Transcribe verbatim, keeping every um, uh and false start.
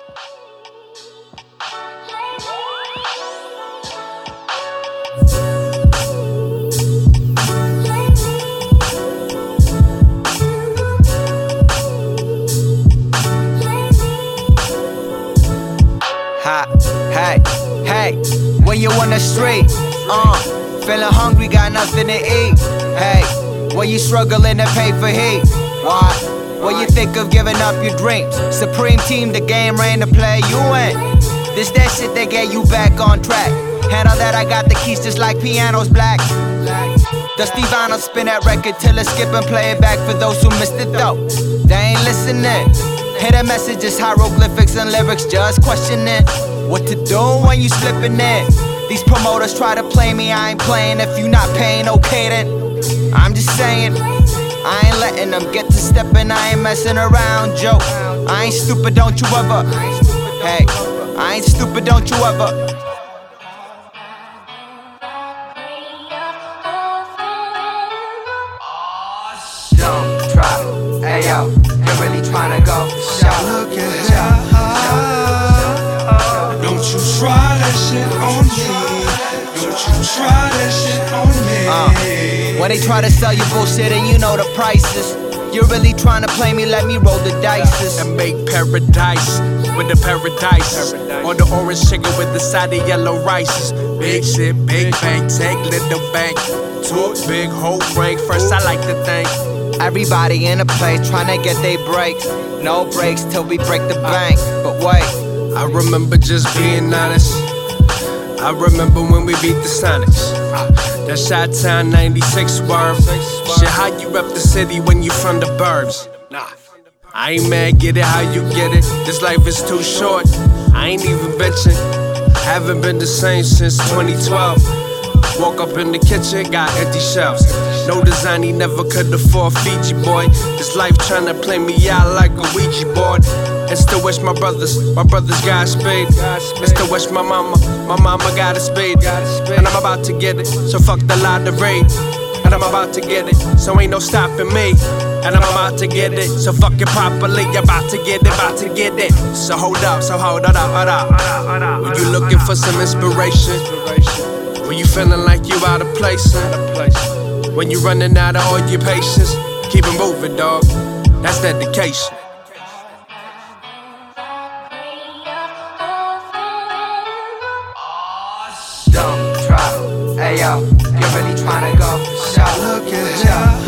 Ha, hey, hey, when you on the street, uh, feeling hungry, got nothing to eat. Hey, when you struggling to pay for heat. Why? When you think of giving up your dreams. Supreme team, the game reign to play you in. This that shit that get you back on track. Handle that, I got the keys just like pianos black. Dusty vinyl, spin that record till it skip and play it back for those who missed it though. They ain't listening. Hear the messages, hieroglyphics and lyrics, just questioning what to do when you slipping in. These promoters try to play me, I ain't playing. If you not paying, okay then. I'm just saying, I ain't letting them get to stepping, I ain't messing around, joke. I ain't stupid, don't you ever. Hey, I ain't stupid, don't you ever. Don't try, ayo, you're really tryna go. Look at her. Don't you try that shit on me. Don't you try that shit on me. Uh, when they try to sell you bullshit and you know the prices, you're really trying to play me, let me roll the dices. And make paradise with the paradise. On the orange chicken with the side of yellow rices. Big shit, big bank, take little bank. Two big whole break, first I like to think. Everybody in a place trying to get they breaks. No breaks till we break the bank. But wait, I remember just being honest. I remember when we beat the Sonics. That Chi-Town ninety-six word. Shit, how you rep the city when you from the burbs? Nah, I ain't mad, get it how you get it. This life is too short, I ain't even bitching. Haven't been the same since twenty twelve. Woke up in the kitchen, got empty shelves. No design, he never could afford Fiji boy. This life tryna play me out like a Ouija board. And still wish my brothers, my brothers got a spade. And still wish my mama, my mama got a spade. And I'm about to get it, so fuck the lottery. And I'm about to get it, so ain't no stopping me. And I'm about to get it, so fuck it properly. About to get it, about to get it. So hold up, so hold up, hold up. When you looking for some inspiration, when you feeling like you out of place, when you running out of all your patience, keep it moving, dog. That's dedication. don't try, ayo, you're really tryna go. Look at her.